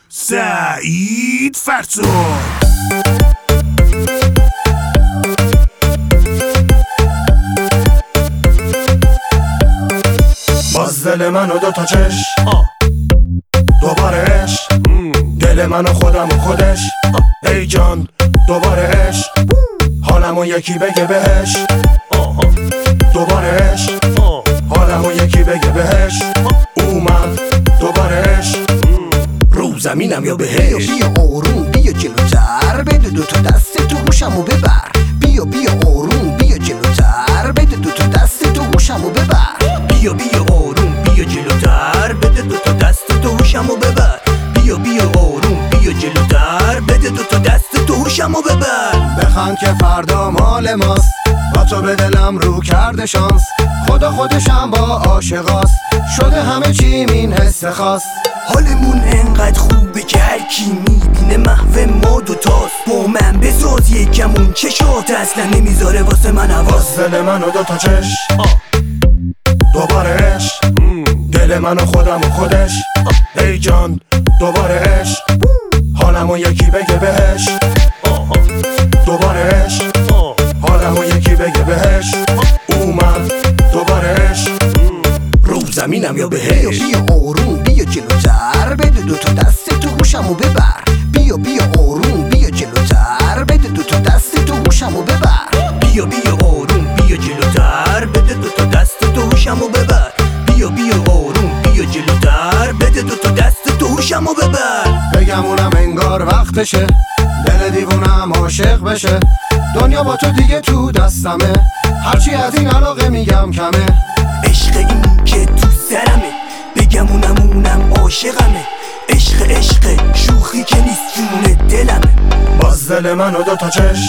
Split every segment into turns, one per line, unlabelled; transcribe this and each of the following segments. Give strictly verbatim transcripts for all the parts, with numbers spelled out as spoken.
سعید فرزاد. باز دل منو دو تا چش دوباره عشق، دل منو خودم و خودش. ای جان دوباره عشق، حالمو یکی بگه بهش. دوباره عشق، حالمو یکی بگه بهش. اومد دوباره عشق، رو زمینم یا بهش.
بیا بیا آروم بیا جلوتر، بده دو تا دست تو هوشمو ببر. بیا بیا آروم بیا جلوتر، بده دو تا دست تو هوشمو ببر.
بیا بیا آروم بیا جلوتر، بده دو تا دست تو هوشمو ببر. بیا بیا آروم بیا جلوتر، بده دو تا دست تو هوشمو ببر.
بخند که فردا مال ماست، با تو به دلم رو کرده شانس. خدا خودشم با عاشقاست، شده همه چیم این حس خاص.
حالمون انقدر خوبه که هر کی میبینه محو ما دوتاست. با من بساز یکمون چشات اصلا نمیذاره واسه من حواس.
دل منو دو تا چش دوباره عشق، دل منو خودم و خودش. ای جان دوباره عشق، حالمو یکی بگه بهش. دوباره عشق، حالمو یکی بگه بهش. اومد دوباره عشق، رو زمینم یا بهش.
بیا بیا آروم بیا جلوتر، بده دو تا دست تو هوشمو ببر. بیا بیا آروم بیا جلوتر، بده دو تا دست تو هوشمو ببر.
بیا بیا آروم بیا جلوتر، بده دو تا دست تو هوشمو ببر. بیا بیا آروم بیا جلوتر، بده دو تا دست تو هوشمو ببر.
بگمونم انگار وقتشه، دل دیوونم عاشق بشه. دنیا با تو دیگه تو دستمه، هرچی از این علاقه میگم کمه.
عشق این که تو سرمه، بگمونم اونم عاشقمه. عشق عشق شوخی که نیست جون دلمه.
باز دل منو دو تا چش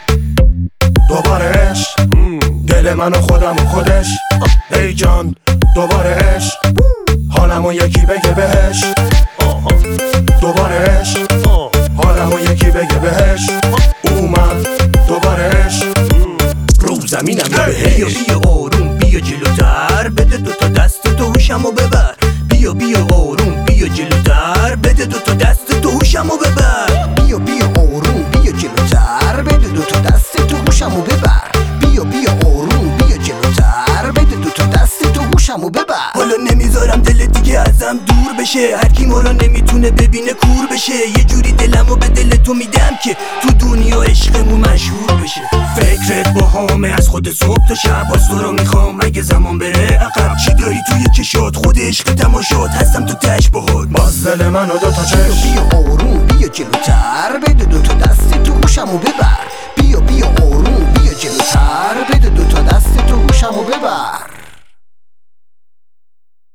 دوباره عشق، دل منو خودم و خودش. ای جان دوباره عشق، حالمو یکی بگه بهش. دوباره عشق، حالمو یکی بگه بهش. اومد دوباره عشق، رو زمینم یا بهش.
بیا بیا آروم بیا جلوتر، بده دو تا دست تو هوشمو ببر. بیا بیا آروم بیا جلوتر، بده دو تا دست تو هوشمو ببر.
بیا بیا آروم بیا جلوتر، بده دو تا دست تو هوشمو ببر. بیا بیا آروم بیا جلوتر، بده دو تا دست تو هوشمو ببر.
حالا نمیذارم دل دیگه ازم دور بشه، هر کی ما رو نمیتونه ببینه کور بشه. یه جوری دلمو به دل تو میدم که تو دنیا عشقمون مشهور بشه. فکرت با همه از خود صبح تا شب، باز تو رو میخوام اگه زمان بره عقب. چی داری توی چشات خود عشق تماشات، هستم تو تش باهات.
باز دل منو دو تا چش
بیا آروم بیا جلوتر، بده دو تا دست تو هوشمو ببر.